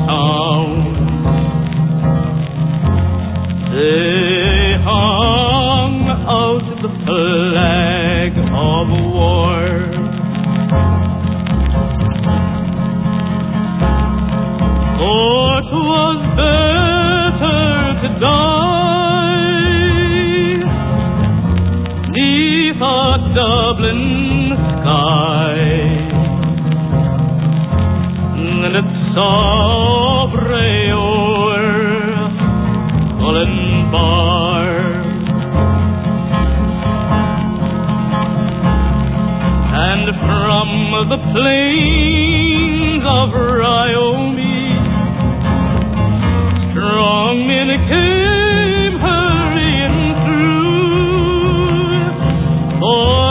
town. They hung out the flag of war. For 'twas better to die 'neath a Dublin sky than at Sobre o'er Cullen Bar. And from the plains of Wyoming, strong men came hurrying through for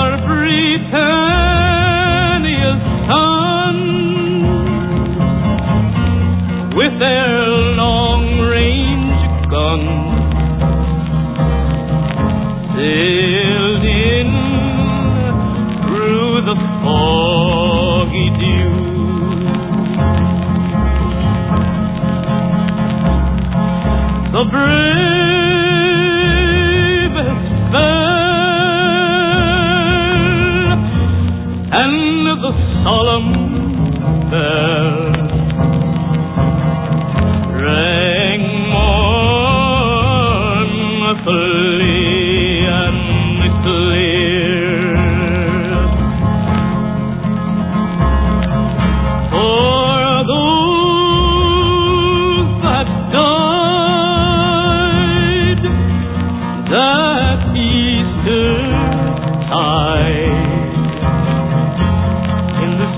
Britannia's son with their long-range guns. Sailed in through the foggy dew. The bravest fell, and the solemn bell rang mournfully and clear. For those that died that Easter tide in the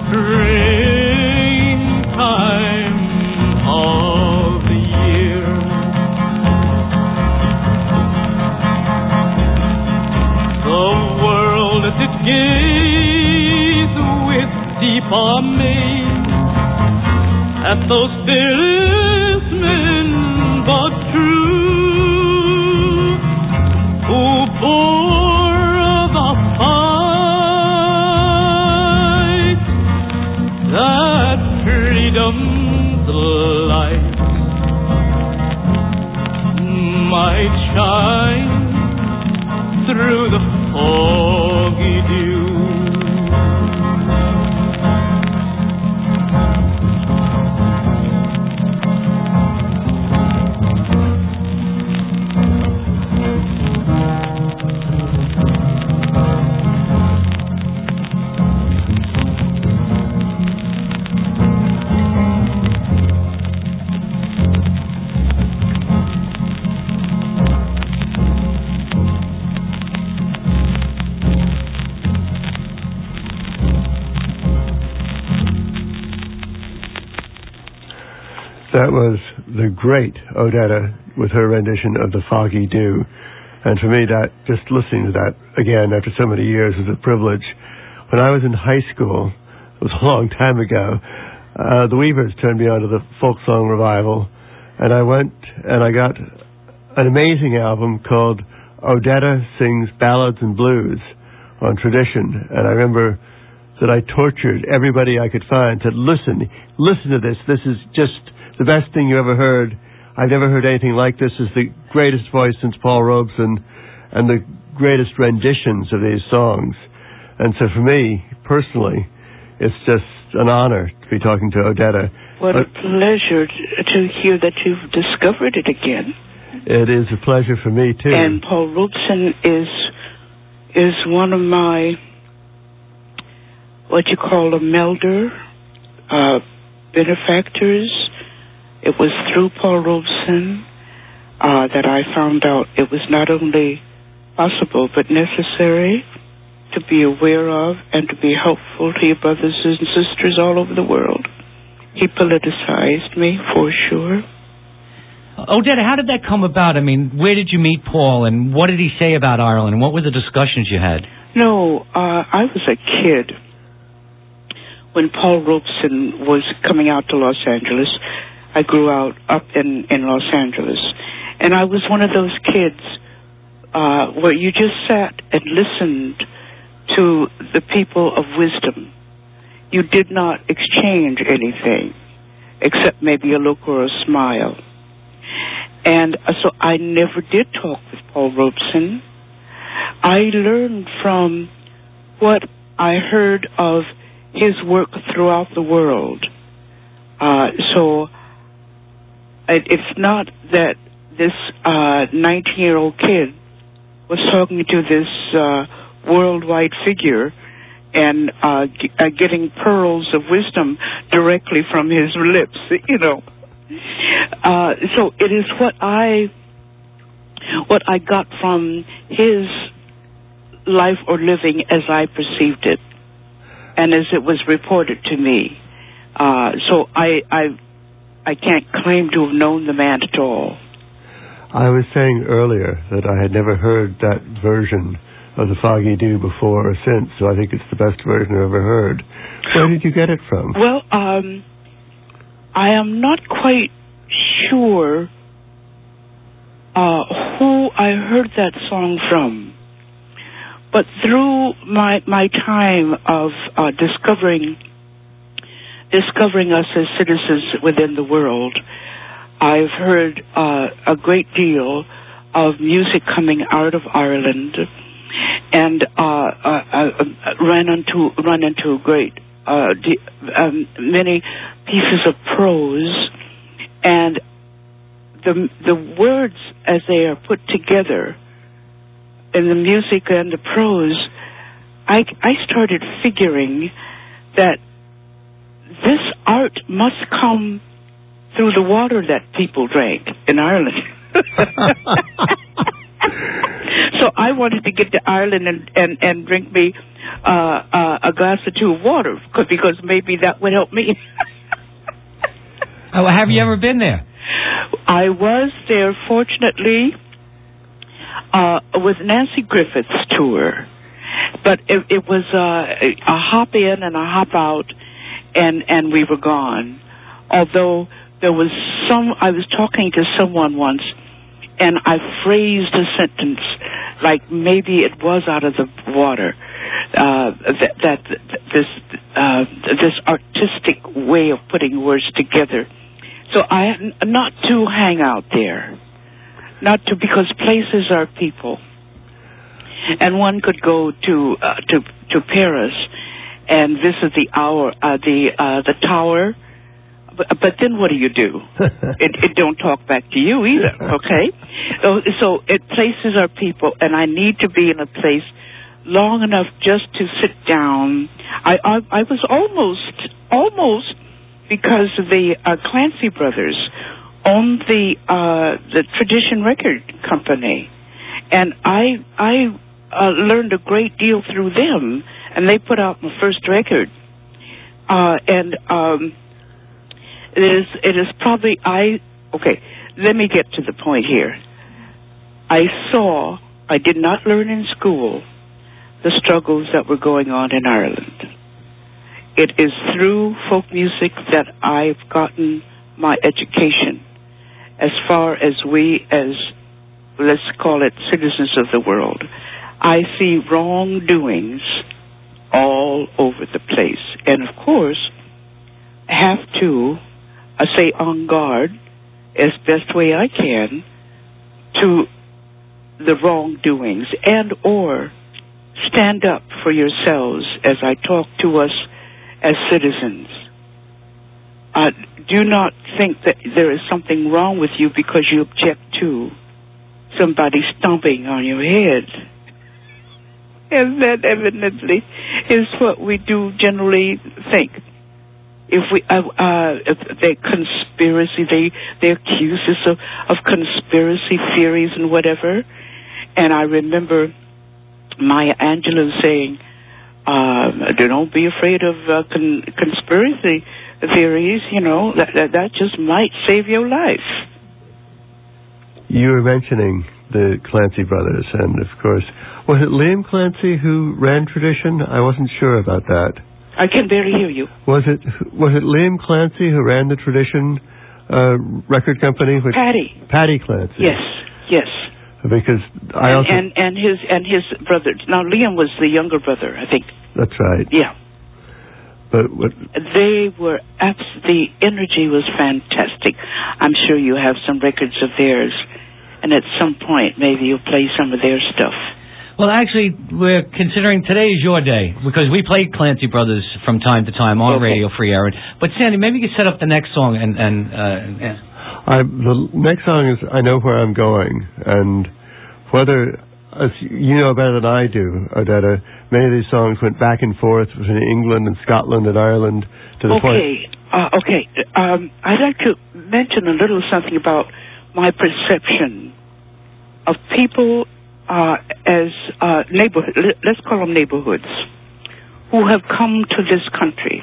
springtime of the year. The world did gaze with deep amaze at those fearless men but true, who bore the fight that freedom's light might shine through the foggy dew. That was the great Odetta with her rendition of The Foggy Dew. And for me, that just listening to that again after so many years was a privilege. When I was in high school, it was a long time ago, the Weavers turned me on to the folk song revival, and I went and I got an amazing album called Odetta Sings Ballads and Blues on Tradition. And I remember that I tortured everybody I could find, said, listen to this. This is just the best thing you ever heard. I've never heard anything like this. It's the greatest voice since Paul Robeson and the greatest renditions of these songs. And so for me, personally, it's just an honor to be talking to Odetta. What a pleasure to hear that you've discovered it again. It is a pleasure for me, too. And Paul Robeson is one of my, what you call a melder, benefactors. It was through Paul Robeson that I found out it was not only possible but necessary to be aware of and to be helpful to your brothers and sisters all over the world. He politicized me, for sure. Odetta, how did that come about? I mean, where did you meet Paul, and what did he say about Ireland, and what were the discussions you had? No, I was a kid when Paul Robeson was coming out to Los Angeles. I grew up in Los Angeles, and I was one of those kids where you just sat and listened to the people of wisdom. You did not exchange anything. except maybe a look or a smile. And so I never did talk with Paul Robeson. I learned from what I heard of his work throughout the world. So it's not that this 19-year-old kid was talking to this worldwide figure and getting pearls of wisdom directly from his lips, you know. So it is what I got from his life or living as I perceived it, and as it was reported to me. So I can't claim to have known the man at all. I was saying earlier that I had never heard that version of the Foggy Dew before or since, so I think it's the best version I've ever heard. Where did you get it from? Well, I am not quite sure who I heard that song from, but through my time of discovering us as citizens within the world, I've heard a great deal of music coming out of Ireland, and run into great many pieces of prose, and the words as they are put together in the music and the prose, I started figuring that this art must come through the water that people drank in Ireland. So I wanted to get to Ireland and drink me a glass or two of water, because maybe that would help me. Have you ever been there? I was there, fortunately, with Nancy Griffith's tour. But it was a hop in and a hop out, and we were gone. Although there was I was talking to someone once, and I phrased a sentence like maybe it was out of the water. This artistic way of putting words together. So not to hang out there, because places are people, and one could go to Paris and visit the tower. But then what do? It don't talk back to you either, okay? So places are people, and I need to be in a place long enough just to sit down. I was almost, because the Clancy brothers owned the Tradition Record Company, and I learned a great deal through them, and they put out my first record, It is probably okay, let me get to the point here. I did not learn in school the struggles that were going on in Ireland. It is through folk music that I've gotten my education, as far as we, as let's call it citizens of the world. I see wrongdoings all over the place, and of course have to stay on guard as best way I can to the wrongdoings, and or stand up for yourselves as I talk to us as citizens. Do not think that there is something wrong with you because you object to somebody stomping on your head. And that evidently is what we do generally think. If they conspiracy, they accuse us of conspiracy theories and whatever. And I remember Maya Angelou saying, "Don't be afraid of conspiracy theories. You know that just might save your life." You were mentioning the Clancy brothers, and of course, was it Liam Clancy who ran Tradition? I wasn't sure about that. I can barely hear you. Was it Liam Clancy who ran the Tradition record company? Paddy Clancy. Yes. Because I also and his brother. Now Liam was the younger brother, I think. That's right. Yeah. But what? They were the energy was fantastic. I'm sure you have some records of theirs, and at some point maybe you'll play some of their stuff. Well, actually, we're considering today is your day because we played Clancy Brothers from time to time on Radio Free Aaron. But Sandy, maybe you could set up the next song the next song is I Know Where I'm Going, and whether, as you know better than I do, Odetta, many of these songs went back and forth between England and Scotland and Ireland to the point... I'd like to mention a little something about my perception of people as let's call them neighborhoods, who have come to this country.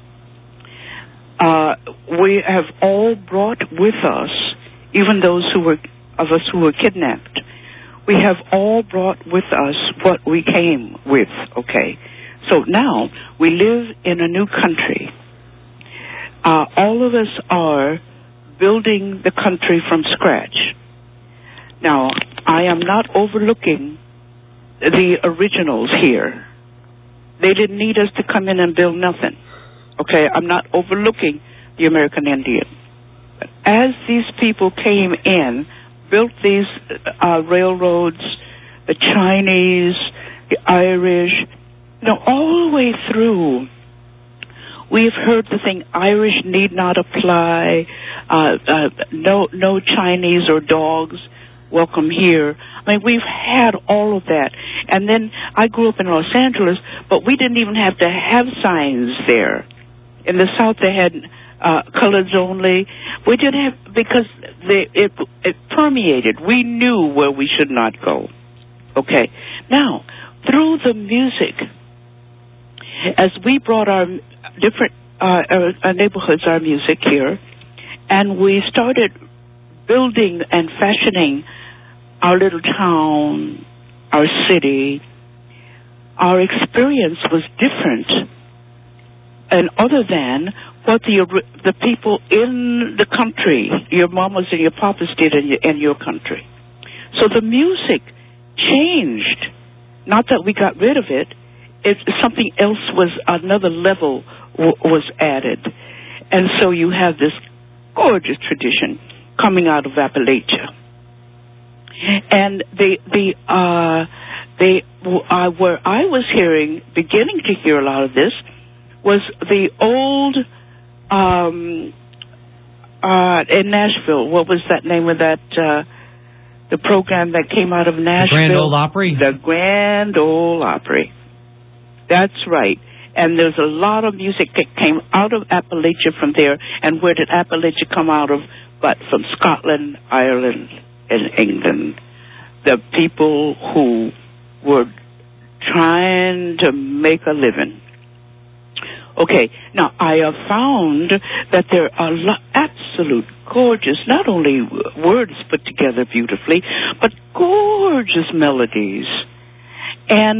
We have all brought with us, even those of us who were kidnapped, we have all brought with us what we came with, okay? So now we live in a new country. All of us are building the country from scratch. Now, I am not overlooking the originals here. They didn't need us to come in and build nothing. Okay, I'm not overlooking the American Indian. But as these people came in, built these railroads, the Chinese, the Irish, all the way through, we've heard the thing, Irish need not apply, no Chinese or dogs, welcome here. I mean, we've had all of that. And then I grew up in Los Angeles, but we didn't even have to have signs there. In the South, they had coloreds only. We didn't have, because it permeated. We knew where we should not go. Okay. Now, through the music, as we brought our different neighborhoods, our music here, and we started building and fashioning our little town, our city, our experience was different. And other than what the people in the country, your mamas and your papas did in your country. So the music changed. Not that we got rid of it. Something else another level was added. And so you have this gorgeous tradition coming out of Appalachia. And where I was beginning to hear a lot of this, was the old, in Nashville, what was that name of that, the program that came out of Nashville? The Grand Ole Opry? The Grand Ole Opry. That's right. And there's a lot of music that came out of Appalachia from there. And where did Appalachia come out of? But from Scotland, Ireland, and England. The people who were trying to make a living. Okay, now I have found that there are absolute gorgeous, not only words put together beautifully, but gorgeous melodies. And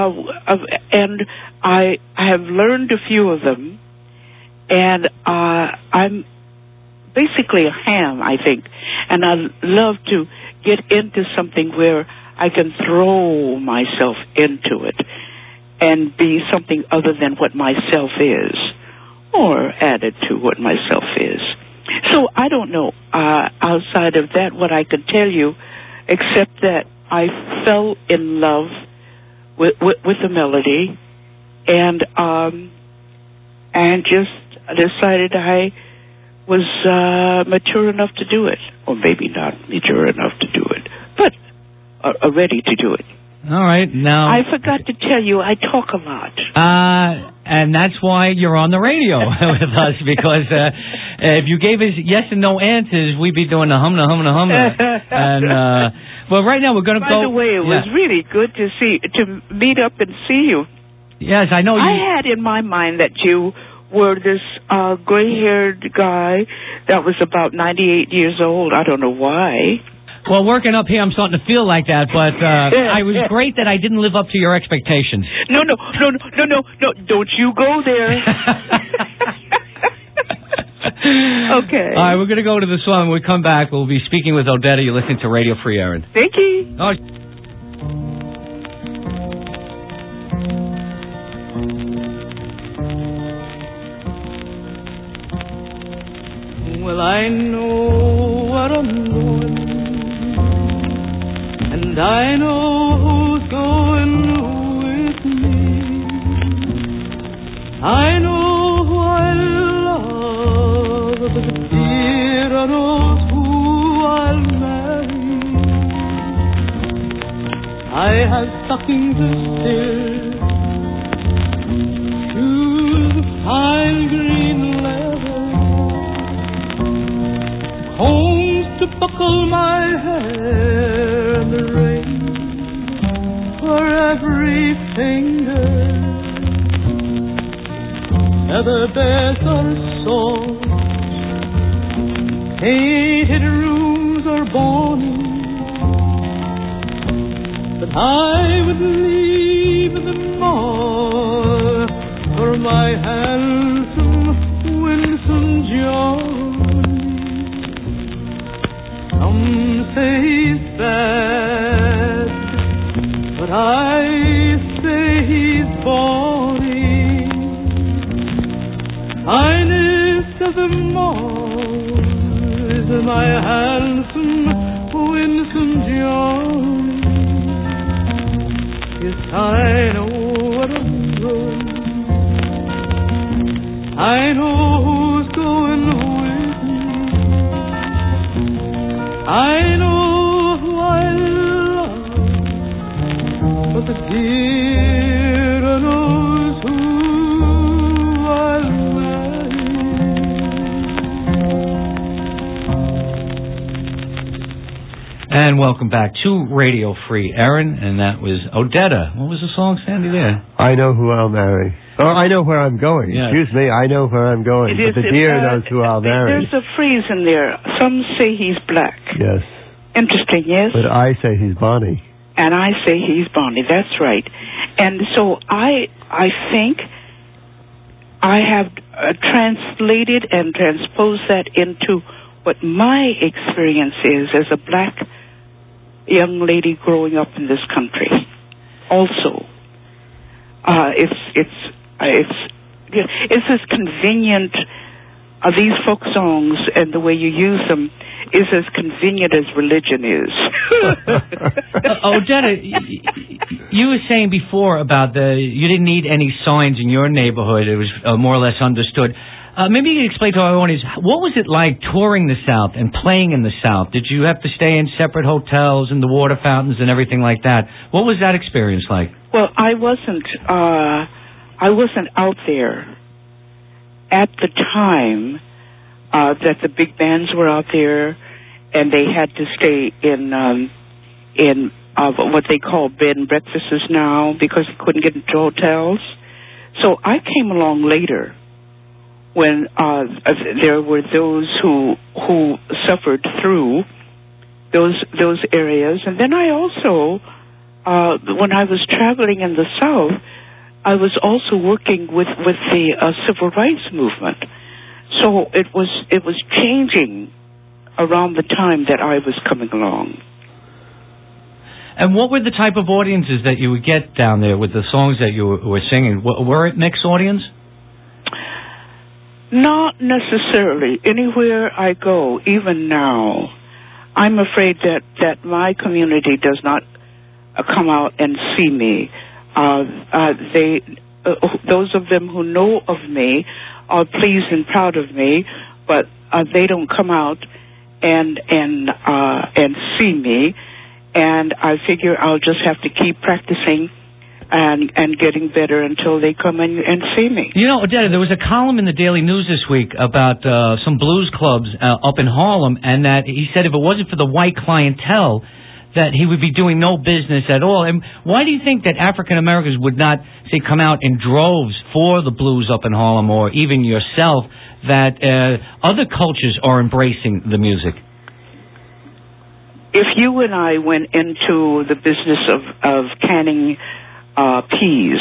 I have learned a few of them, and I'm basically a ham, I think, and I love to get into something where I can throw myself into it and be something other than what myself is, or added to what myself is. So I don't know, outside of that, what I could tell you, except that I fell in love with the melody, and just decided I was mature enough to do it, or maybe not mature enough to do it, but ready to do it. All right, now... I forgot to tell you, I talk a lot. And that's why you're on the radio with us, because if you gave us yes and no answers, we'd be doing the hum. And, well, right now we're going to go... By the way, it was really good to meet up and see you. Yes, I know you... I had in my mind that you were this gray-haired guy that was about 98 years old. I don't know why. Well, working up here, I'm starting to feel like that, but I was great that I didn't live up to your expectations. No, don't you go there. Okay. All right, we're going to go to the song. When we come back, we'll be speaking with Odetta. You're listening to Radio Free Aaron. Thank you. Well, I know where I'm going, and I know who's going with me. I know who I love, but dear knows who I'll marry. I have stockings of silk, shoes of fine green leather, combs to buckle my hair, and the ring for every finger. Feather beds are soft, painted rooms are bonny, but I would leave them all for my handsome, winsome Johnny. Some say he's bad, but I say he's bonny. Finest of them all is my handsome, winsome Johnny. Yes, I know what I'm going. I know who's going with me. I know who I love, but the dear knows who I'll marry. And welcome back to Radio Free, Aaron, and that was Odetta. What was the song, Sandy, there? I know who I'll marry. Oh, I know where I'm going. Yes. Excuse me, I know where I'm going. But the deer knows who I'll marry. There's a phrase in there. Some say he's black. Yes. Interesting, yes? But I say he's Bonnie. And I say he's Bonnie. That's right. And so I think I have translated and transposed that into what my experience is as a black young lady growing up in this country. Also, it's as convenient. These folk songs and the way you use them is as convenient as religion is. Odetta, you were saying before about you didn't need any signs in your neighborhood. It was more or less understood. Maybe you could explain to our audience, what was it like touring the South and playing in the South? Did you have to stay in separate hotels and the water fountains and everything like that? What was that experience like? Well, I wasn't out there at the time that the big bands were out there, and they had to stay in what they call bed and breakfasts now because they couldn't get into hotels. So I came along later, when there were those who suffered through those areas. And then I also, when I was traveling in the South, I was also working with the civil rights movement. So it was changing around the time that I was coming along. And what were the type of audiences that you would get down there with the songs that you were singing? Were it mixed audience? Not necessarily. Anywhere I go, even now, I'm afraid that my community does not come out and see me. Those of them who know of me are pleased and proud of me, but they don't come out and see me. And I figure I'll just have to keep practicing and getting better until they come and see me. You know, Odetta, there was a column in the Daily News this week about some blues clubs up in Harlem, and that he said if it wasn't for the white clientele, that he would be doing no business at all. And why do you think that African Americans would not, say, come out in droves for the blues up in Harlem, or even yourself, that other cultures are embracing the music? If you and I went into the business of canning peas,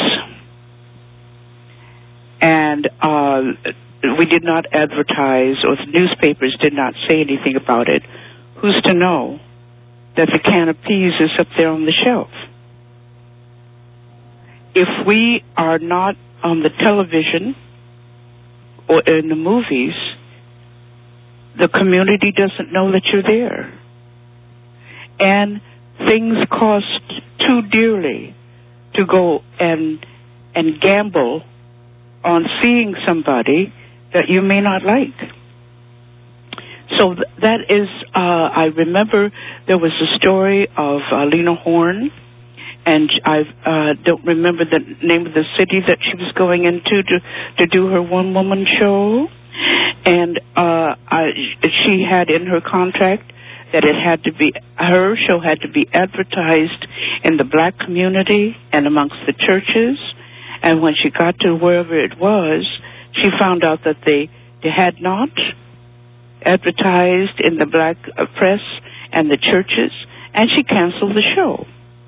and we did not advertise, or the newspapers did not say anything about it, who's to know that the can of peas is up there on the shelf? If we are not on the television or in the movies, the community doesn't know that you're there. And things cost too dearly to go and gamble on seeing somebody that you may not like. So that is, I remember there was a story of Lena Horne, and I don't remember the name of the city that she was going into to do her one-woman show. And she had in her contract that it had to be, her show had to be advertised in the black community and amongst the churches. And when she got to wherever it was, she found out that they had not advertised in the black press and the churches, and she canceled the show.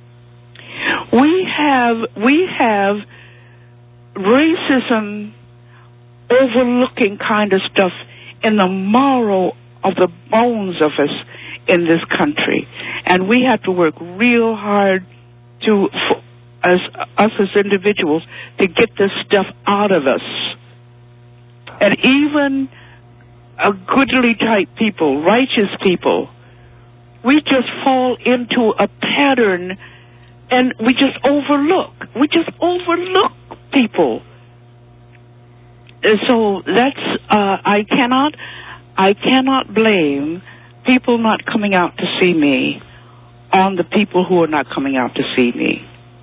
We have racism overlooking kind of stuff in the marrow of the bones of us in this country, and we have to work real hard us as individuals to get this stuff out of us. And even a goodly type people, righteous people, we just fall into a pattern and we just overlook people. And so that's, I cannot blame people not coming out to see me on the people who are not coming out to see me.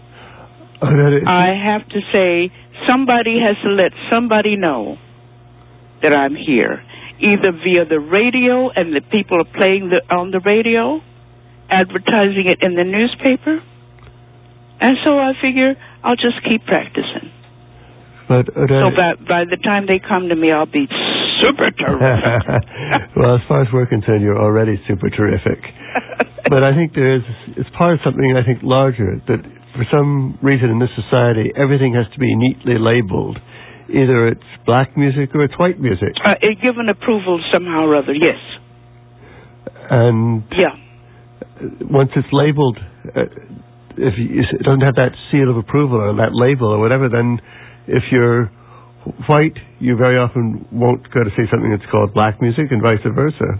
I have to say, somebody has to let somebody know that I'm here, either via the radio and the people are playing on the radio, advertising it in the newspaper. And so I figure I'll just keep practicing. But so by the time they come to me, I'll be super terrific. Well, as far as we're concerned, you're already super terrific. But I think it's part of something, I think, larger, that for some reason in this society, everything has to be neatly labeled. Either it's black music or it's white music. Given approval somehow or other, yes. And once it's labeled, if it doesn't have that seal of approval or that label or whatever, then if you're white, you very often won't go to see something that's called black music, and vice versa.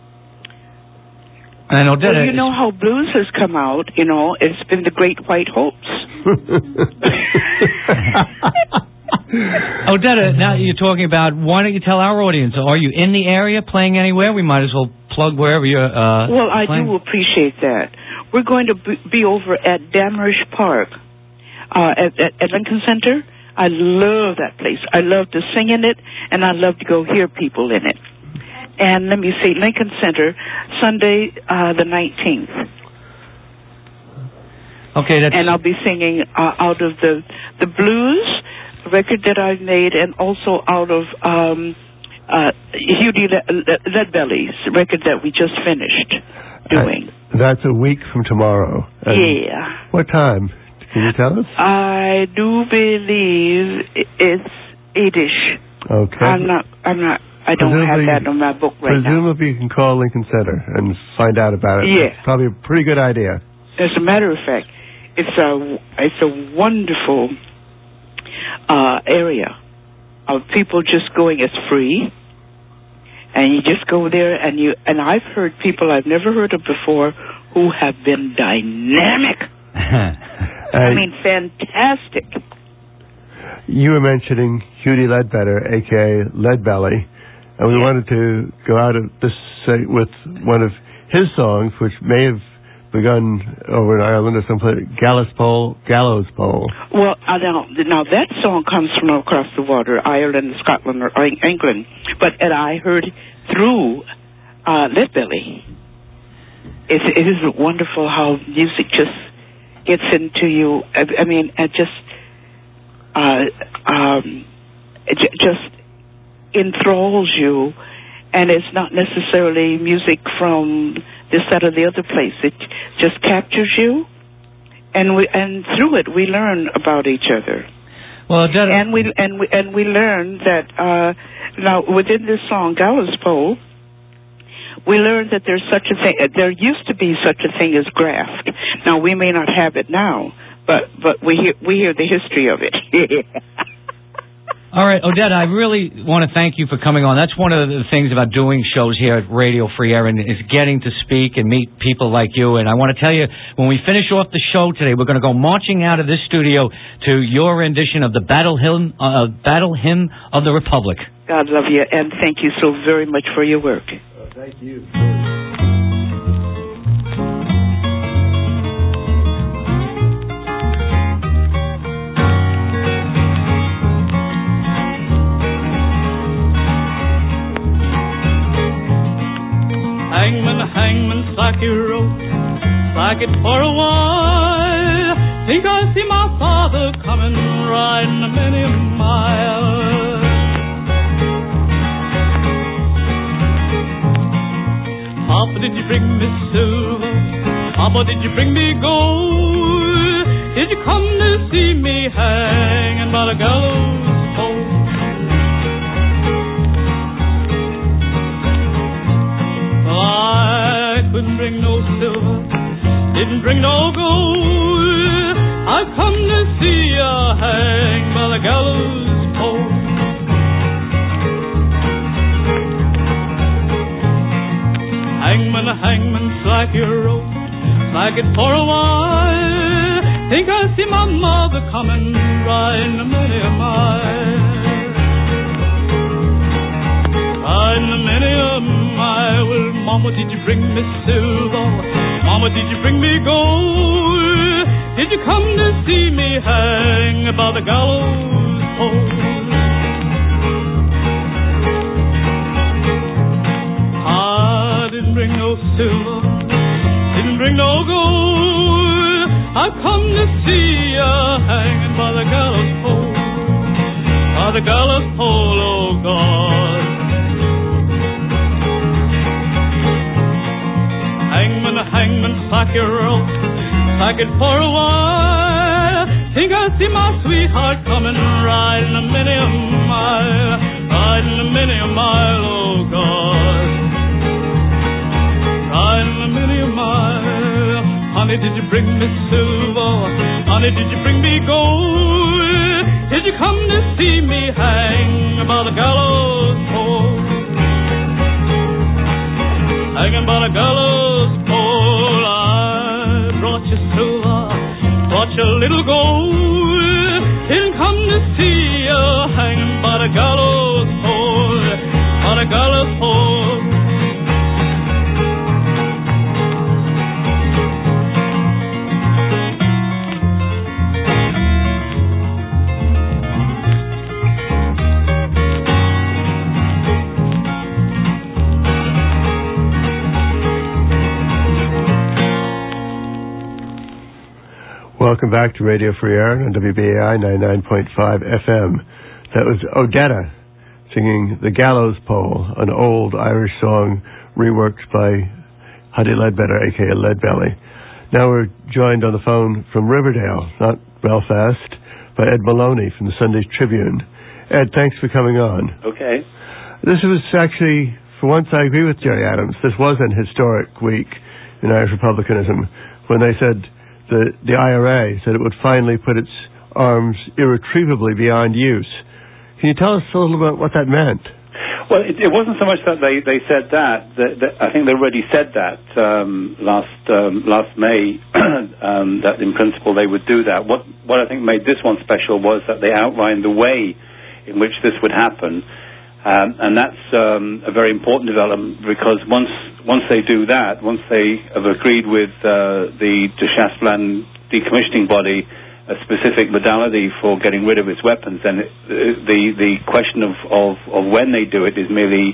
I know, well, you know how blues has come out, you know, it's been the great white hopes. Odetta, now you're talking about, why don't you tell our audience, are you in the area playing anywhere? We might as well plug wherever you're well, I playing. do appreciate that. We're going to be over at Damrisch Park at Lincoln Center. I love that place. I love to sing in it, and I love to go hear people in it. And let me see, Lincoln Center, Sunday the 19th. Okay, and I'll be singing out of the blues record that I've made, and also out of Hughie Leadbelly's record that we just finished doing. That's a week from tomorrow. Yeah. What time? Can you tell us? I do believe it's 8-ish. Okay. I don't have that on my book right now. Presumably you can call Lincoln Center and find out about it. Yeah. It's probably a pretty good idea. As a matter of fact, it's a wonderful area of people just going. It's free, and you just go there, and I've heard people I've never heard of before who have been dynamic. I mean, fantastic. You were mentioning Hughie Ledbetter, a.k.a. Leadbelly, and we wanted to go out of this with one of his songs, which may have begun over in Ireland or someplace, Gallows Pole. Well, now that song comes from across the water, Ireland, Scotland, or England, but I heard through Leadbelly. It is wonderful how music just gets into you. I mean, it just enthralls you, and it's not necessarily music from this, that, or the other place. It just captures you, and through it we learn about each other. Well, and we learn that now within this song, Gallows Pole, we learned that there's such a thing. There used to be such a thing as graft. Now we may not have it now, but we hear the history of it. All right, Odetta, I really want to thank you for coming on. That's one of the things about doing shows here at Radio Free Erin is getting to speak and meet people like you. And I want to tell you, when we finish off the show today, we're going to go marching out of this studio to your rendition of the Battle Hymn of the Republic. God love you, and thank you so very much for your work. Thank you. Hangman, hangman, slack your rope, slack it for a while. Think I see my father coming, riding a many a mile. Papa, did you bring me silver? Papa, did you bring me gold? Did you come to see me hanging by the gallows pole? I couldn't bring no silver, didn't bring no gold. I come to see ya hang by the gallows pole. Hangman, hangman, slack your rope, slack it for a while. Think I see my mother coming, riding a many a mile. Riding a many a mile. Well, Mama, did you bring me silver? Mama, did you bring me gold? Did you come to see me hang by the gallows pole? I didn't bring no silver, didn't bring no gold. I come to see ya hanging by the gallows pole, by the gallows pole, oh God. Hangman, hangman, slack your rope, slack it for a while. Think I see my sweetheart coming, riding a many a mile, riding a many a mile, oh God. Riding a many a mile. Honey, did you bring me silver? Honey, did you bring me gold? Did you come to see me hang by the gallows pole? Hanging by the gallows pole. I brought you silver, brought you a little gold. Didn't come to see you hanging by the gallows pole, by the gallows pole. Welcome back to Radio Free Erin on WBAI 99.5 FM. That was Odetta singing The Gallows Pole, an old Irish song reworked by Huddie Ledbetter, a.k.a. Leadbelly. Now we're joined on the phone from Riverdale, not Belfast, by Ed Maloney from the Sunday Tribune. Ed, thanks for coming on. Okay. This was actually, for once I agree with Jerry Adams, this was an historic week in Irish republicanism when they said the IRA said it would finally put its arms irretrievably beyond use. Can you tell us a little about what that meant? Well, it wasn't so much that they said that. I think they already said that last May, that in principle they would do that. What I think made this one special was that they outlined the way in which this would happen. And that's a very important development because once they do that, once they have agreed with the de Chastelain decommissioning body a specific modality for getting rid of its weapons, then the question of when they do it is merely,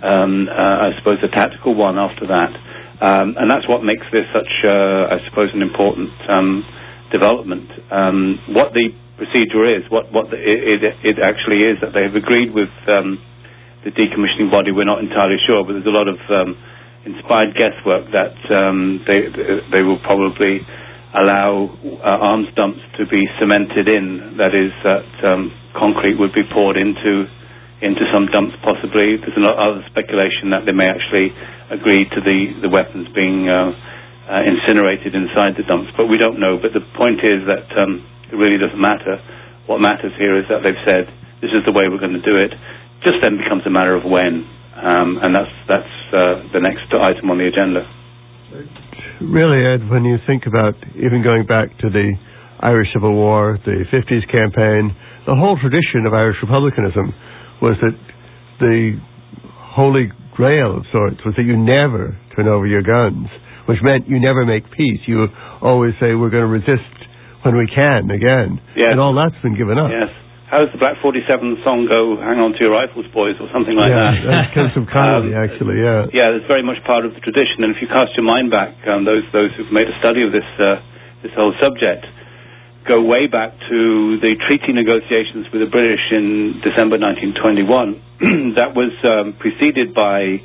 I suppose, a tactical one after that. And that's what makes this such, I suppose, an important development. What the procedure is, it actually is that they have agreed with the decommissioning body. We're not entirely sure, but there's a lot of inspired guesswork that they will probably allow arms dumps to be cemented in. That is, that concrete would be poured into some dumps possibly. There's a lot of other speculation that they may actually agree to the weapons being incinerated inside the dumps, but we don't know. But the point is that it really doesn't matter. What matters here is that they've said this is the way we're going to do it. Just then becomes a matter of when, and that's the next item on the agenda. Really, Ed, when you think about even going back to the Irish Civil War, the 50s campaign, the whole tradition of Irish republicanism was that the holy grail of sorts was that you never turn over your guns, which meant you never make peace. You always say, we're going to resist when we can again. Yes. And all that's been given up. Yes. How does the Black 47 song go, hang on to your rifles, boys, or something like that? Yeah, that comes from Connolly, actually, yeah. Yeah, it's very much part of the tradition. And if you cast your mind back, those who've made a study of this whole subject, go way back to the treaty negotiations with the British in December 1921. That was preceded by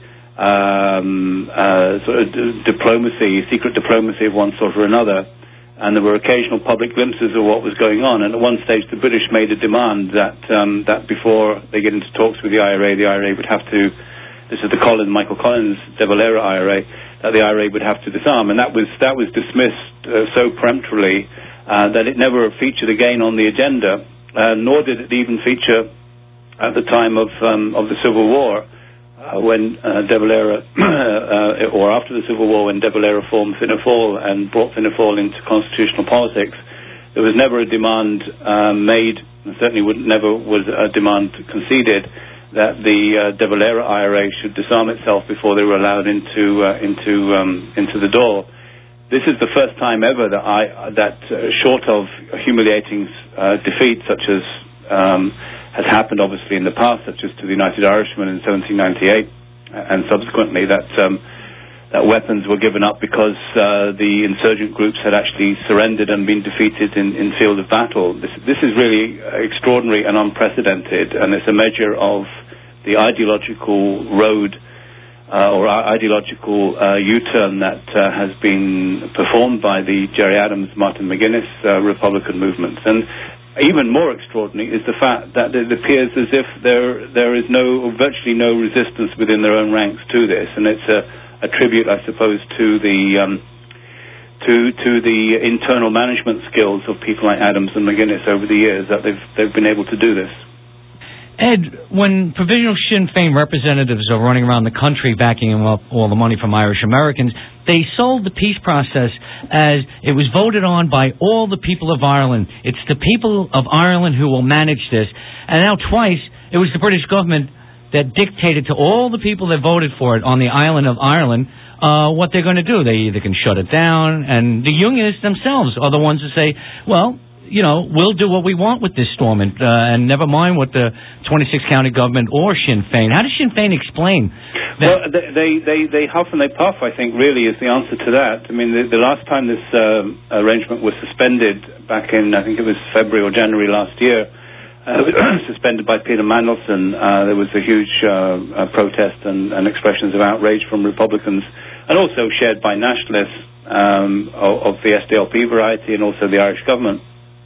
sort of diplomacy, secret diplomacy of one sort or another. And there were occasional public glimpses of what was going on. And at one stage, the British made a demand that before they get into talks with the IRA would have to, this is the Michael Collins De Valera IRA, that the IRA would have to disarm. And that was dismissed so peremptorily that it never featured again on the agenda, nor did it even feature at the time of the Civil War, when De Valera, or after the Civil War, when De Valera formed Fianna Fáil and brought Fianna Fáil into constitutional politics. There was never a demand made, and certainly never was a demand conceded, that the De Valera IRA should disarm itself before they were allowed into the door. This is the first time ever that short of humiliating defeat, such as has happened obviously in the past, such as to the United Irishmen in 1798, and subsequently that weapons were given up because the insurgent groups had actually surrendered and been defeated in field of battle. This is really extraordinary and unprecedented, and it's a measure of the ideological road or ideological U-turn that has been performed by the Gerry Adams, Martin McGuinness Republican movements. And even more extraordinary is the fact that it appears as if there is virtually no resistance within their own ranks to this, and it's a tribute, I suppose, to the internal management skills of people like Adams and McGuinness over the years that they've been able to do this. Ed, when provisional Sinn Féin representatives are running around the country backing up all the money from Irish Americans, they sold the peace process as it was voted on by all the people of Ireland. It's the people of Ireland who will manage this. And now twice, it was the British government that dictated to all the people that voted for it on the island of Ireland what they're going to do. They either can shut it down, and the Unionists themselves are the ones that say, well, you know, we'll do what we want with this storm, and never mind what the 26th county government or Sinn Féin. How does Sinn Féin explain that? Well, they huff and they puff, I think, really is the answer to that. I mean, the last time this arrangement was suspended, back in, I think it was February or January last year, it was suspended by Peter Mandelson. There was a huge protest and expressions of outrage from Republicans, and also shared by nationalists of the SDLP variety and also the Irish government.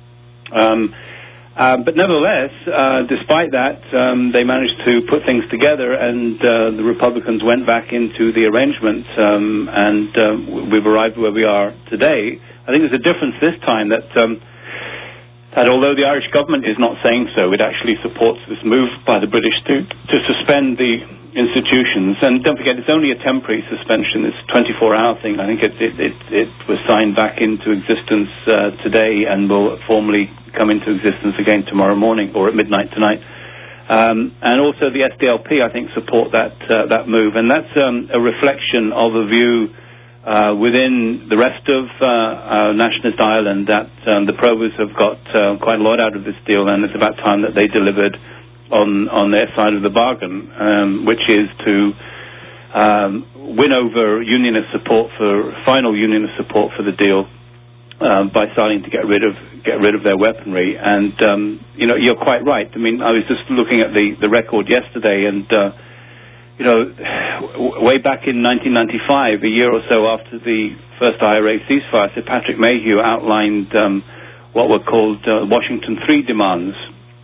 But nevertheless, despite that, they managed to put things together, and the Republicans went back into the arrangement, and we've arrived where we are today. I think there's a difference this time that although the Irish government is not saying so, it actually supports this move by the British to suspend the institutions. And don't forget, it's only a temporary suspension. It's a 24-hour thing. I think it was signed back into existence today and will formally come into existence again tomorrow morning or at midnight tonight. And also the SDLP, I think, support that move. And that's a reflection of a view within the rest of nationalist Ireland that the Provers have got quite a lot out of this deal, and it's about time that they delivered on their side of the bargain, which is to win over unionist support final unionist support for the deal by starting to get rid of their weaponry. And you know, you're quite right. I mean, I was just looking at the record yesterday, and you know, way back in 1995, a year or so after the first IRA ceasefire, Sir Patrick Mayhew outlined what were called Washington 3 demands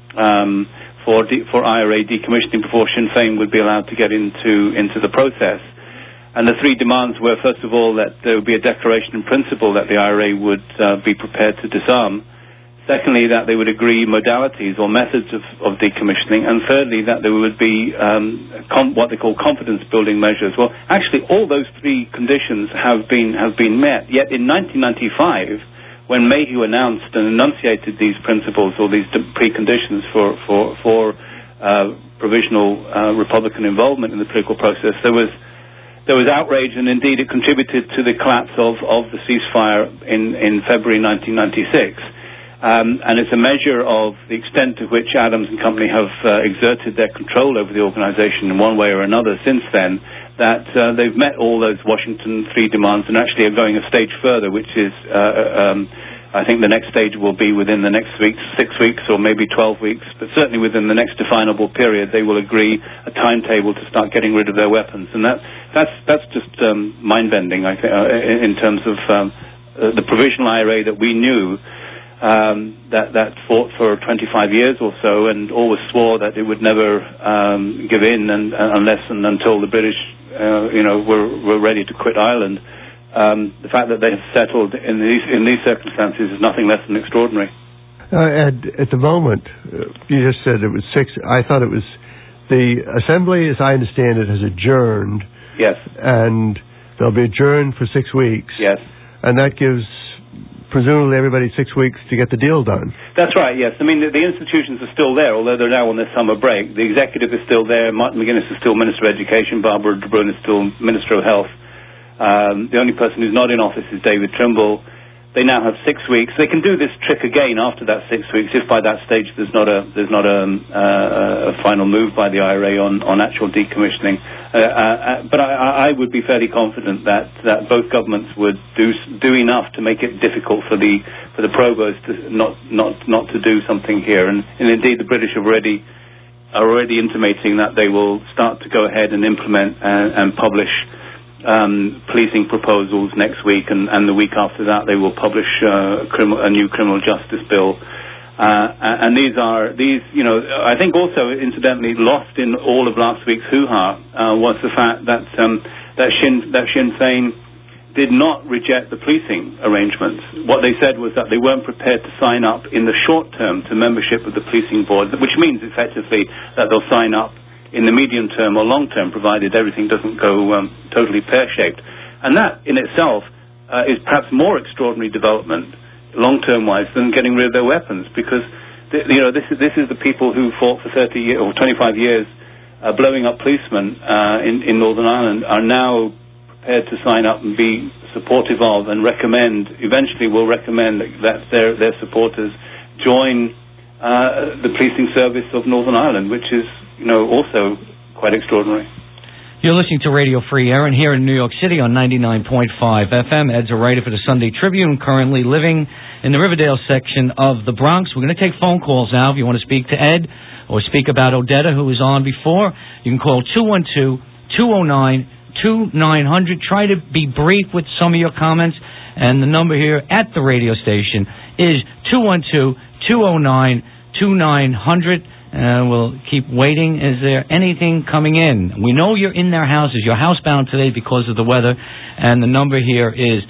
for IRA decommissioning before Sinn Féin would be allowed to get into the process. And the 3 demands were, first of all, that there would be a declaration in principle that the IRA would be prepared to disarm. Secondly, that they would agree modalities or methods of decommissioning. And thirdly, that there would be what they call confidence-building measures. Well, actually, all those three conditions have been met. Yet in 1995, when Mayhew announced and enunciated these principles or these preconditions for provisional Republican involvement in the political process, there was outrage, and indeed it contributed to the collapse of the ceasefire in February 1996. And it's a measure of the extent to which Adams and company have exerted their control over the organization in one way or another since then, that they've met all those Washington 3 demands and actually are going a stage further, which is, I think the next stage will be within the next 6 weeks or maybe 12 weeks, but certainly within the next definable period, they will agree a timetable to start getting rid of their weapons. And that's just mind-bending, I think, in terms of the provisional IRA that we knew, that fought for 25 years or so and always swore that it would never give in unless and until the British were ready to quit Ireland. The fact that they have settled in these circumstances is nothing less than extraordinary. And at the moment, you just said it was 6. I thought it was the Assembly, as I understand it, has adjourned. Yes. And they'll be adjourned for 6 weeks. Yes. And that gives presumably everybody 6 weeks to get the deal done. That's right, yes. I mean, the institutions are still there, although they're now on their summer break. The executive is still there. Martin McGuinness is still Minister of Education. Barbara de Bruyn is still Minister of Health. The only person who's not in office is David Trimble. They now have 6 weeks. They can do this trick again after that 6 weeks if by that stage there's not a final move by the IRA on actual decommissioning. But I would be fairly confident that both governments would do enough to make it difficult for the provost to not to do something here. And indeed, the British are already intimating that they will start to go ahead and implement and publish policing proposals next week, and the week after that they will publish a new criminal justice bill. And these I think also incidentally lost in all of last week's hoo-ha was the fact that Sinn Féin did not reject the policing arrangements. What they said was that they weren't prepared to sign up in the short term to membership of the policing board, which means effectively that they'll sign up in the medium term or long term, provided everything doesn't go totally pear-shaped. And that in itself is perhaps more extraordinary development, long-term wise, than getting rid of their weapons, because this is the people who fought for 30 years or 25 years blowing up policemen in Northern Ireland are now prepared to sign up and be supportive of and eventually will recommend that their supporters join the policing service of Northern Ireland, which is also quite extraordinary. You're listening to Radio Free Aaron here in New York City on 99.5 FM. Ed's a writer for the Sunday Tribune, currently living in the Riverdale section of the Bronx. We're going to take phone calls now. If you want to speak to Ed or speak about Odetta, who was on before, you can call 212-209-2900. Try to be brief with some of your comments. And the number here at the radio station is 212-209-2900. We'll keep waiting. Is there anything coming in? We know you're in their houses. You're housebound today because of the weather. And the number here is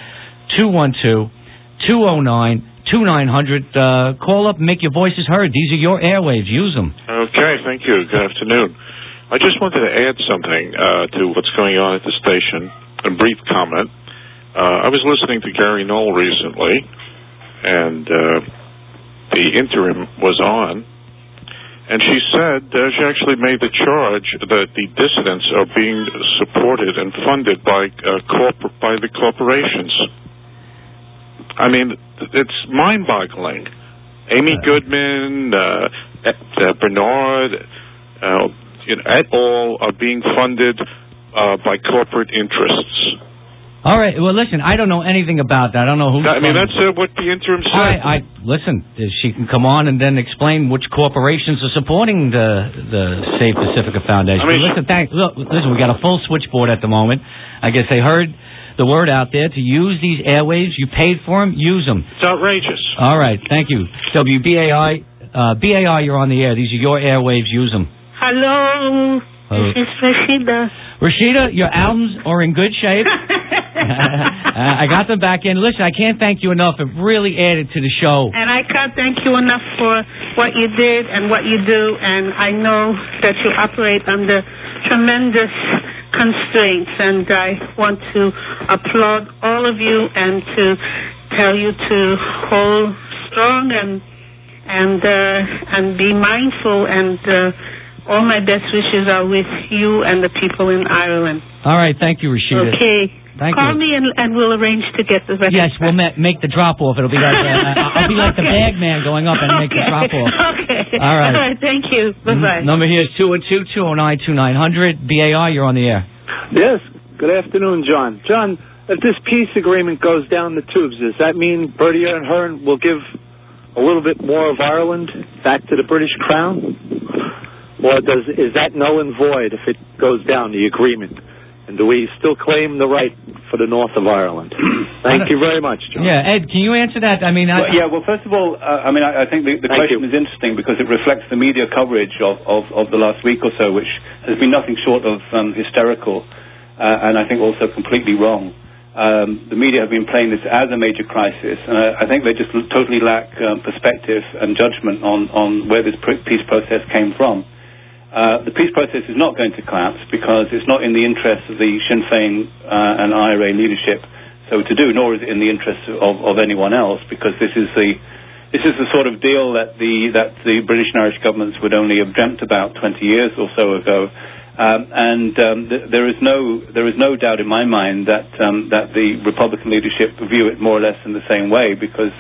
212-209-2900. Call up and make your voices heard. These are your airwaves. Use them. Okay, thank you. Good afternoon. I just wanted to add something to what's going on at the station. A brief comment. I was listening to Gary Knoll recently, and the interim was on. And she said she actually made the charge that the dissidents are being supported and funded by the corporations. I mean, it's mind-boggling. Amy Goodman, Bernard, et al. Are being funded by corporate interests. All right. Well, listen, I don't know anything about that. I don't know who. I mean, that's what the interim said. Listen, she can come on and then explain which corporations are supporting the Save Pacifica Foundation. I mean, listen, we got a full switchboard at the moment. I guess they heard the word out there to use these airwaves. You paid for them, use them. It's outrageous. All right, thank you. WBAI, BAI, you're on the air. These are your airwaves. Use them. Hello. This is Rashida. Rashida, your albums are in good shape. I got them back in. Listen, I can't thank you enough. It really added to the show. And I can't thank you enough for what you did and what you do. And I know that you operate under tremendous constraints. And I want to applaud all of you and to tell you to hold strong and be mindful. And all my best wishes are with you and the people in Ireland. All right. Thank you, Rashida. Okay. Call me and we'll arrange to get the rest. Yes, we'll make the drop off. It'll be like I'll be like the bag man going up and make the drop off. Okay. All right. All right. Thank you. Bye-bye. Number here is 212-209-2900. BAI, you're on the air. Yes. Good afternoon, John. John, if this peace agreement goes down the tubes, does that mean Bertie Ahern will give a little bit more of Ireland back to the British Crown? Or is that null and void if it goes down, the agreement? And do we still claim the right for the north of Ireland? Thank you very much, John. Yeah, Ed, can you answer that? I mean, well, first of all, I think the question is interesting because it reflects the media coverage of the last week or so, which has been nothing short of hysterical, and I think also completely wrong. The media have been playing this as a major crisis, and I think they just totally lack perspective and judgment on where this peace process came from. The peace process is not going to collapse because it's not in the interest of the Sinn Féin and IRA leadership so to do, nor is it in the interest of anyone else, because this is the sort of deal that the British and Irish governments would only have dreamt about 20 years or so ago. There is no doubt in my mind that the Republican leadership view it more or less in the same way, because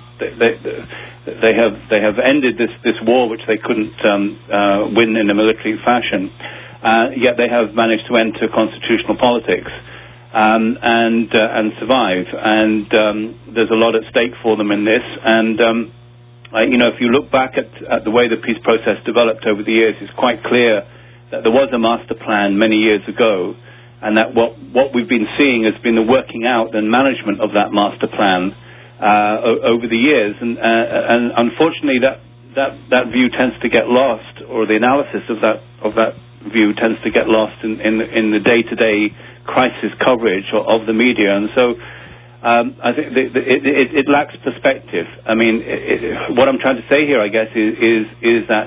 they have ended this war which they couldn't win in a military fashion. Yet they have managed to enter constitutional politics and survive. And there's a lot at stake for them in this. And if you look back at the way the peace process developed over the years, it's quite clear that there was a master plan many years ago, and that what we've been seeing has been the working out and management of that master plan over the years, and unfortunately that view tends to get lost, or the analysis of that view tends to get lost in the day-to-day crisis coverage of the media, and so I think it lacks perspective. I mean, what I'm trying to say here, I guess, is that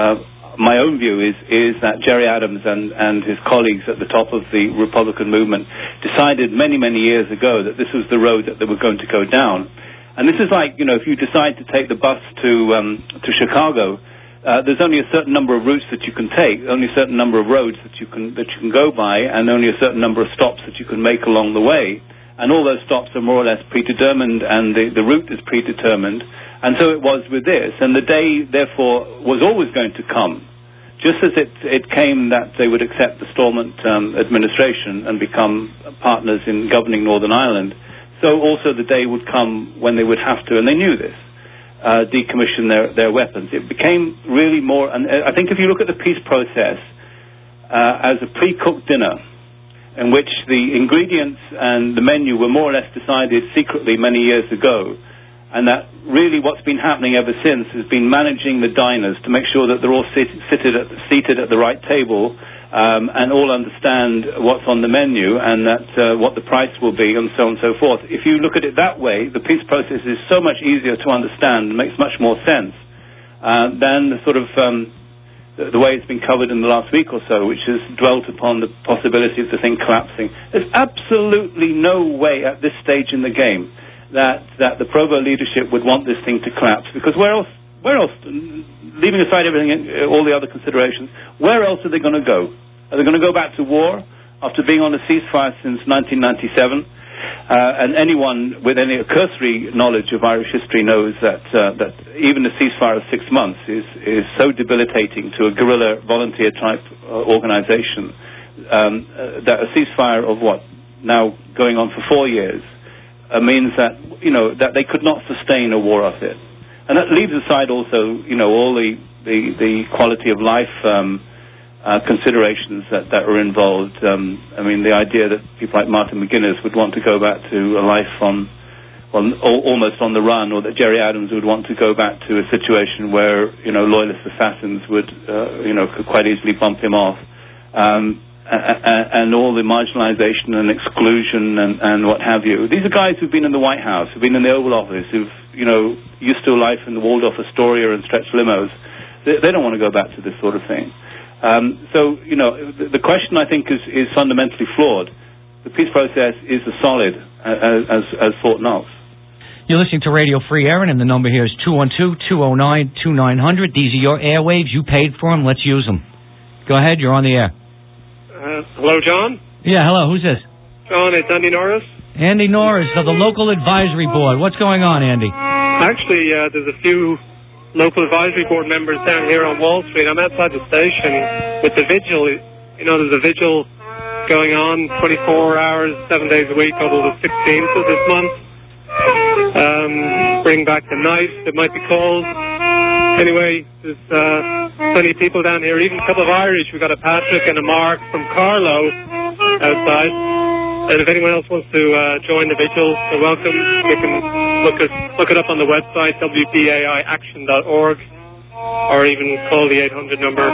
my own view is that Gerry Adams and his colleagues at the top of the Republican movement decided many, many years ago that this was the road that they were going to go down. And this is like, if you decide to take the bus to Chicago, there's only a certain number of routes that you can take, only a certain number of roads that you can go by, and only a certain number of stops that you can make along the way. And all those stops are more or less predetermined, and the route is predetermined. And so it was with this. And the day, therefore, was always going to come. Just as it came that they would accept the Stormont administration and become partners in governing Northern Ireland, so also the day would come when they would have to, and they knew this, decommission their weapons. It became really more, and I think if you look at the peace process as a pre-cooked dinner, in which the ingredients and the menu were more or less decided secretly many years ago, and that really what's been happening ever since has been managing the diners to make sure that they're all seated at the right table and all understand what's on the menu and that what the price will be and so on and so forth. If you look at it that way, the peace process is so much easier to understand and makes much more sense than the sort of the way it's been covered in the last week or so, which has dwelt upon the possibility of the thing collapsing. There's absolutely no way at this stage in the game that the Provo leadership would want this thing to collapse, because where else, leaving aside everything, all the other considerations, where else are they going to go? Are they going to go back to war after being on a ceasefire since 1997? And anyone with any cursory knowledge of Irish history knows that even a ceasefire of 6 months is so debilitating to a guerrilla volunteer type organization that a ceasefire of now going on for 4 years means that that they could not sustain a war of it. And that leaves aside also all the quality of life considerations that are involved. I mean, the idea that people like Martin McGuinness would want to go back to a life almost on the run, or that Gerry Adams would want to go back to a situation where loyalist assassins would could quite easily bump him off. and all the marginalization and exclusion and what have you. These are guys who've been in the White House, who've been in the Oval Office, who've, used to a life in the Waldorf Astoria and stretch limos. They don't want to go back to this sort of thing. The question, I think, is fundamentally flawed. The peace process is as solid as Fort Knox. You're listening to Radio Free Erin, and the number here is 212-209-2900. These are your airwaves. You paid for them. Let's use them. Go ahead. You're on the air. Hello, John? Yeah, hello. Who's this? John, it's Andy Norris. Andy Norris of the Local Advisory Board. What's going on, Andy? Actually, there's a few local advisory board members down here on Wall Street. I'm outside the station with the vigil. There's a vigil going on 24 hours, 7 days a week until the 16th of this month. Bring back the knife, it might be called. Anyway, there's plenty of people down here, even a couple of Irish. We've got a Patrick and a Mark from Carlow outside. And if anyone else wants to join the vigil, they're welcome. You can look it up on the website, wbaiaction.org, or even call the 800 number,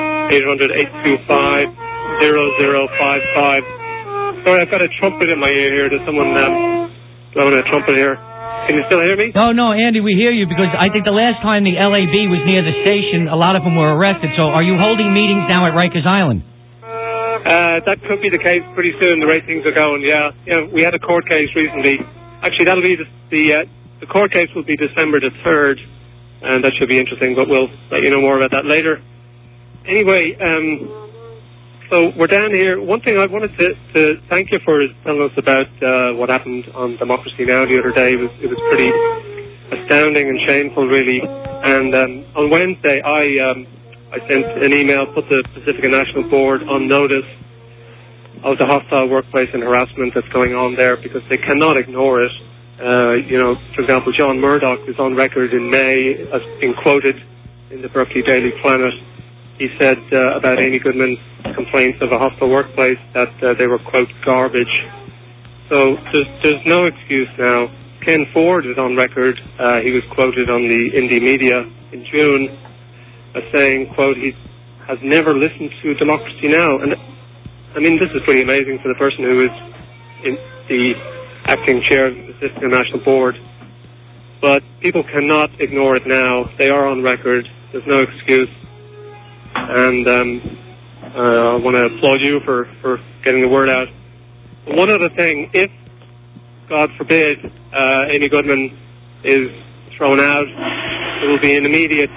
800-825-0055. Sorry, I've got a trumpet in my ear here. There's someone blowing a trumpet here. Can you still hear me? Oh, no, Andy, we hear you, because I think the last time the LAB was near the station, a lot of them were arrested. So are you holding meetings now at Rikers Island? That could be the case pretty soon, the way things are going, yeah. We had a court case recently. Actually, that'll be the court case will be December the 3rd, and that should be interesting, but we'll let you know more about that later. Anyway, so we're down here. One thing I wanted to thank you for is telling us about what happened on Democracy Now! The other day. It was pretty astounding and shameful, really. And on Wednesday, I sent an email, put the Pacifica National Board on notice of the hostile workplace and harassment that's going on there, because they cannot ignore it. For example, John Murdoch was on record in May as being quoted in the Berkeley Daily Planet. He said about Amy Goodman's complaints of a hostile workplace that they were, quote, garbage. So there's no excuse now. Ken Ford is on record. He was quoted on the indie media in June as saying, quote, he has never listened to Democracy Now! And I mean, this is pretty amazing for the person who is in the acting chair of the Pacifica National Board. But people cannot ignore it now. They are on record. There's no excuse. And I want to applaud you for getting the word out. One other thing, if, God forbid, Amy Goodman is thrown out, there will be an immediate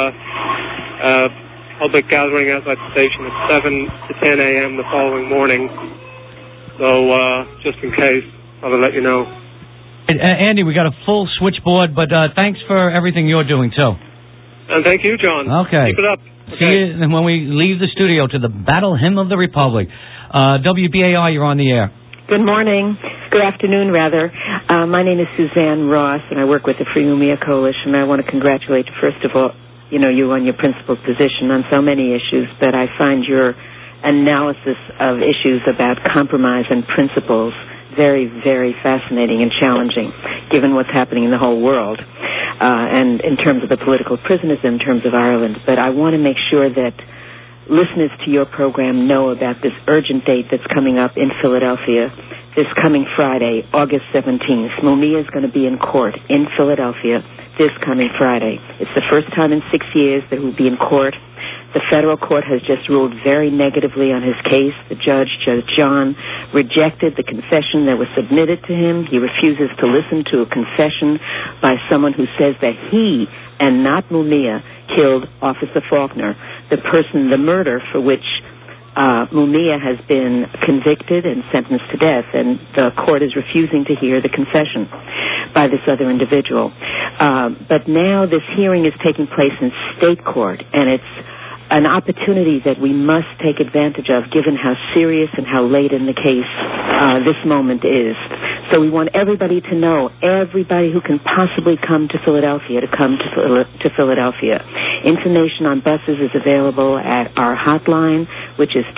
public gathering outside the station at 7 to 10 a.m. the following morning. So just in case, I'll let you know. Andy, we got a full switchboard, but thanks for everything you're doing, too. And thank you, John. Okay. Keep it up. See you when we leave the studio to the Battle Hymn of the Republic. WBAI, you're on the air. Good morning. Good afternoon, rather. My name is Suzanne Ross, and I work with the Free Mumia Coalition. I want to congratulate you, first of all, you on your principled position on so many issues, but I find your analysis of issues about compromise and principles very, very fascinating and challenging, given what's happening in the whole world, and in terms of the political prisoners, in terms of Ireland. But I want to make sure that listeners to your program know about this urgent date that's coming up in Philadelphia this coming Friday, August 17th. Mumia is going to be in court in Philadelphia this coming Friday. It's the first time in 6 years that he will be in court. The federal court has just ruled very negatively on his case. The Judge John, rejected the confession that was submitted to him. He refuses to listen to a confession by someone who says that he, and not Mumia, killed Officer Faulkner, the murder for which Mumia has been convicted and sentenced to death, and the court is refusing to hear the confession by this other individual. But now this hearing is taking place in state court, and it's an opportunity that we must take advantage of, given how serious and how late in the case this moment is. So we want everybody to know, everybody who can possibly come to Philadelphia, to come to Philadelphia. Information on buses is available at our hotline, which is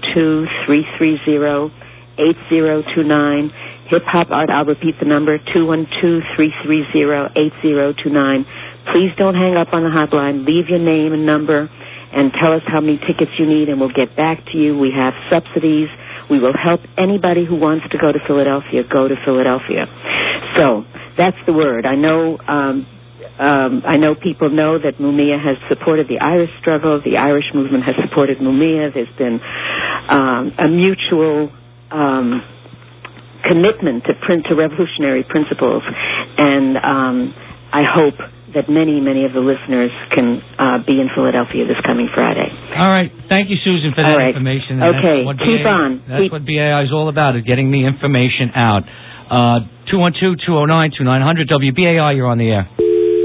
212-330-8029. Hip-Hop Art, I'll repeat the number, 212-330-8029. Please don't hang up on the hotline. Leave your name and number, and tell us how many tickets you need, and we'll get back to you. We have subsidies. We will help anybody who wants to go to Philadelphia go to Philadelphia. So that's the word. I know people know that Mumia has supported the Irish struggle. The Irish movement has supported Mumia. There's been a mutual commitment to revolutionary principles, and I hope that many of the listeners can be in Philadelphia this coming Friday. All right. Thank you, Susan, for that information. And okay. Keep on. That's what BAI is all about, is getting the information out. 212-209-2900. WBAI, you're on the air.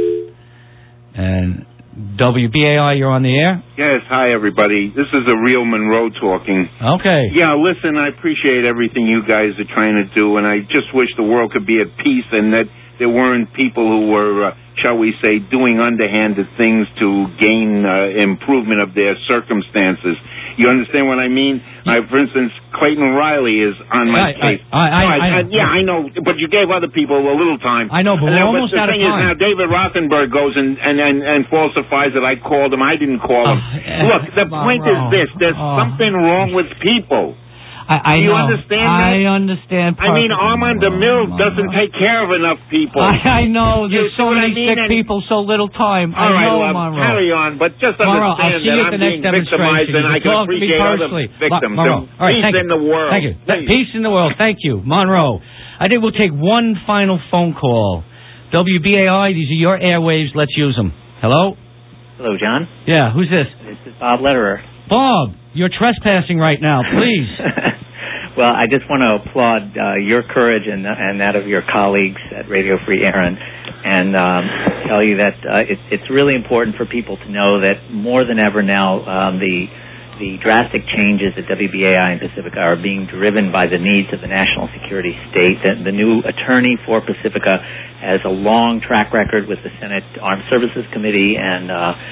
And WBAI, you're on the air? Yes, hi, everybody. This is a real Monroe talking. Okay. Yeah, listen, I appreciate everything you guys are trying to do, and I just wish the world could be at peace and that there weren't people who were, shall we say, doing underhanded things to gain improvement of their circumstances. You understand what I mean? For instance, Clayton Riley is on my case. I know, but you gave other people a little time. I know, but we're almost out of time. The thing is, now David Rothenberg goes and falsifies that I called him. I didn't call him. Look, the point is this. There's something wrong with people. I you know. Understand that? I understand. I mean, Armand DeMille doesn't take care of enough people. I know. There's so many sick people, so little time. All right, I know, love, Monroe. Carry on, but just Monroe, understand I'll see you that at the I'm next being victimized and I can appreciate other victims. Monroe. All right, peace in the world. Thank you. Please. Peace in the world. Thank you, Monroe. I think we'll take one final phone call. WBAI, these are your airwaves. Let's use them. Hello? Hello, John. Yeah, who's this? This is Bob Lederer. Bob, you're trespassing right now. Please. Well, I just want to applaud your courage and that of your colleagues at Radio Free Aaron, and tell you that it's really important for people to know that more than ever now, the drastic changes at WBAI and Pacifica are being driven by the needs of the national security state. The new attorney for Pacifica has a long track record with the Senate Armed Services Committee, and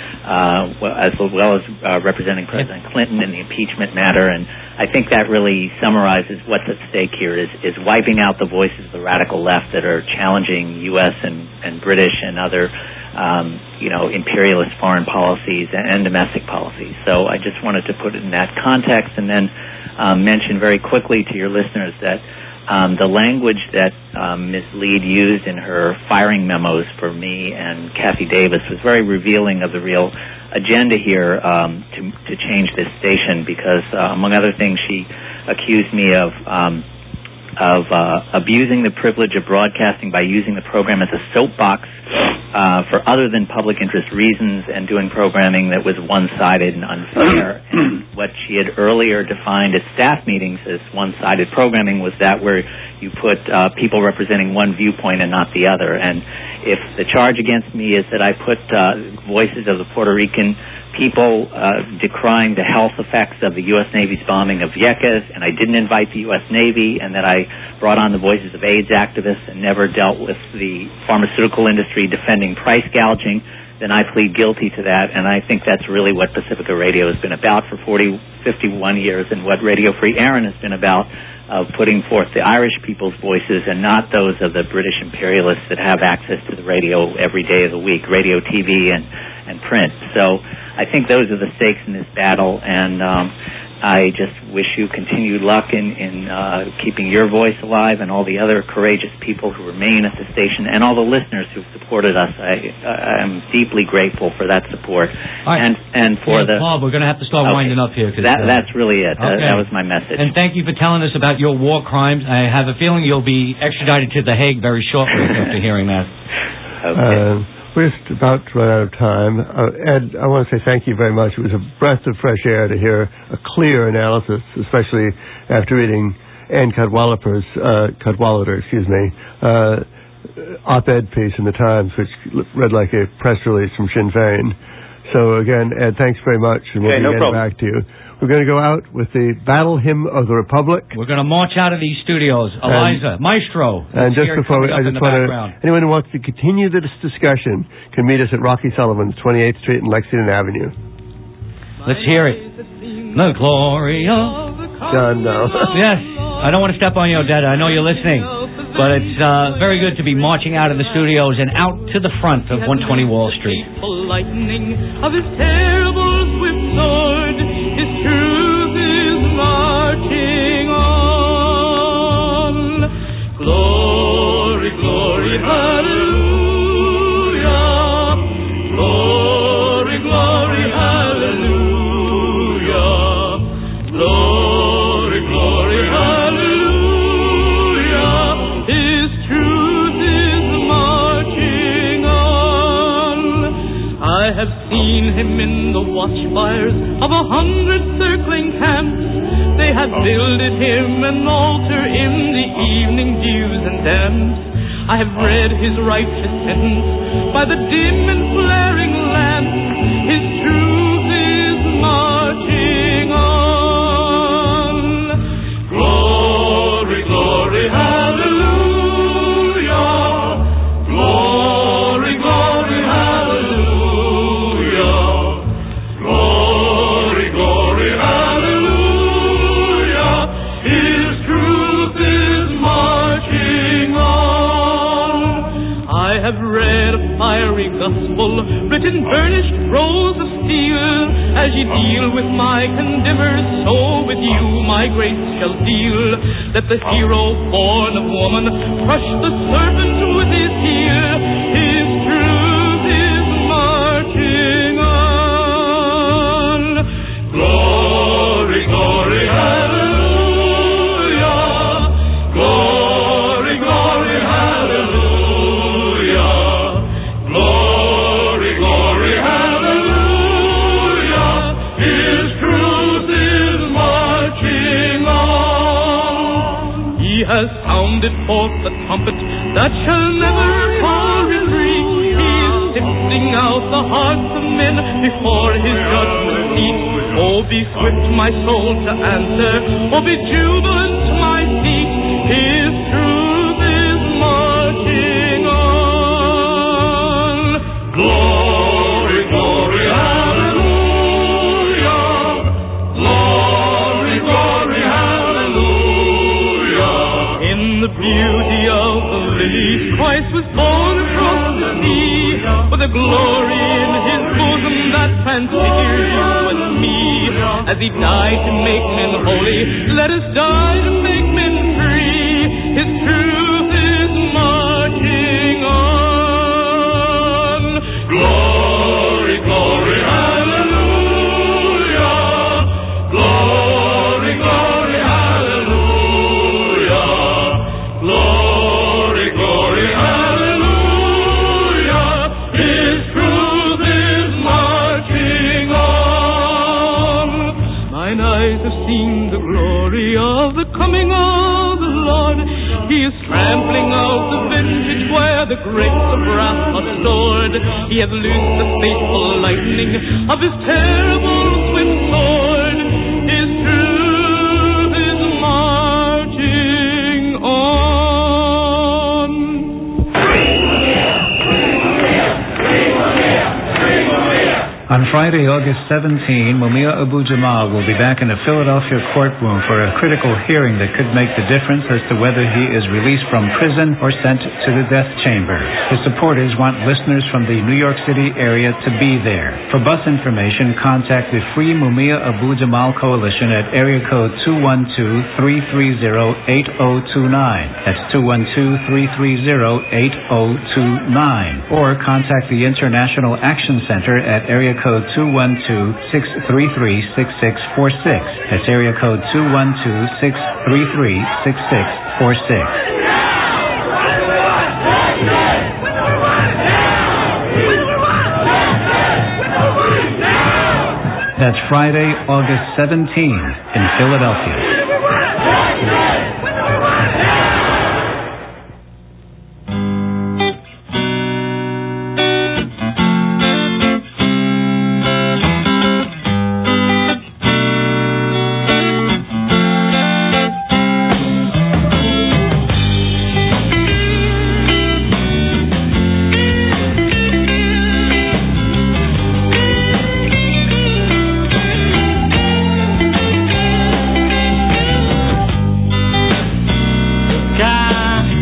as well as representing President Clinton in the impeachment matter. And I think that really summarizes what's at stake here is wiping out the voices of the radical left that are challenging U.S. and British and other imperialist foreign policies and domestic policies. So I just wanted to put it in that context, and then mention very quickly to your listeners that the language that Ms. Lead used in her firing memos for me and Kathy Davis was very revealing of the real agenda here to change this station, because among other things she accused me of abusing the privilege of broadcasting by using the program as a soapbox for other than public interest reasons, and doing programming that was one-sided and unfair. And what she had earlier defined at staff meetings as one-sided programming was that where you put people representing one viewpoint and not the other. And if the charge against me is that I put voices of the Puerto Rican people decrying the health effects of the U.S. Navy's bombing of Vieques, and I didn't invite the U.S. Navy, and that I brought on the voices of AIDS activists and never dealt with the pharmaceutical industry defending price gouging, then I plead guilty to that. And I think that's really what Pacifica Radio has been about for 51 years, and what Radio Free Aaron has been about, putting forth the Irish people's voices and not those of the British imperialists that have access to the radio every day of the week, radio, TV, and print. So I think those are the stakes in this battle, and I just wish you continued luck in keeping your voice alive, and all the other courageous people who remain at the station, and all the listeners who've supported us. I'm deeply grateful for that support. Right. And for Bob, we're going to have to start winding up here. That's really it. Okay. That was my message. And thank you for telling us about your war crimes. I have a feeling you'll be extradited to The Hague very shortly after hearing that. Okay. We're just about to run out of time. Ed, I want to say thank you very much. It was a breath of fresh air to hear a clear analysis, especially after reading Ann Cadwallader's op-ed piece in the Times, which read like a press release from Sinn Féin. So again, Ed, thanks very much, and we'll be getting back to you. We're going to go out with the Battle Hymn of the Republic. We're going to march out of these studios. Eliza, Maestro. And just before, I just want to, anyone who wants to continue this discussion can meet us at Rocky Sullivan's, 28th Street and Lexington Avenue. Let's hear it. The glory of John, no. Yes. I don't want to step on you, Odetta. I know you're listening. But it's very good to be marching out of the studios and out to the front of 120 Wall Street. Lightning of his terrible swift sword, his truth is marching on. Glory, glory, hallelujah. Glory, glory, hallelujah. Glory, glory, hallelujah. His truth is marching on. I have seen him in the watchfires of 100 circling camps. They have builded him an altar in the evening dews and damps. I have read his righteous sentence by the dim and flaring lamps. His truth is marching on. Glory, glory, hallelujah. Glory, glory, hallelujah. Glory, glory, hallelujah. His truth is marching on. I have read a fiery gospel written burnished rows of steel. As ye deal with my condemners, so with you my grace shall deal. Let the hero born of woman crush the serpent with his heel. His truth is marching on. Glory, glory, hallelujah. Glory, glory, hallelujah. Glory, glory, hallelujah. His truth is marching on. He has sounded forth the trumpet that shall never fall in reach. He is sifting out the hearts of men before his judgment seat. Oh, be swift, my soul, to answer. Oh, be jubilant, my feet. His truth is marching on. Glory, glory, hallelujah. Glory, glory, hallelujah. In the beauty of the lily, Christ was born across the sea, with a glory in his bosom that transfigured you and me. As he died to make men holy, let us die to make men free. His truth is marching on. Glory, glory, hallelujah. Glory, glory, hallelujah. Glory, glory, hallelujah. His truth is marching on. Mine eyes have seen the glory of the coming of the Lord. He is trampling out the vintage where the grapes of wrath are stored. He hath loosed the fateful lightning of his terrible swift sword. His truth is marching on. On Friday, August 17, Mumia Abu-Jamal will be back in the Philadelphia courtroom for a critical hearing that could make the difference as to whether he is released from prison or sent to the death chamber. His supporters want listeners from the New York City area to be there. For bus information, contact the Free Mumia Abu-Jamal Coalition at area code 212-330-8029. That's 212-330-8029. Or contact the International Action Center at area code 212-633-6646. That's area code 212-633-6646. That's Friday, August 17 in Philadelphia.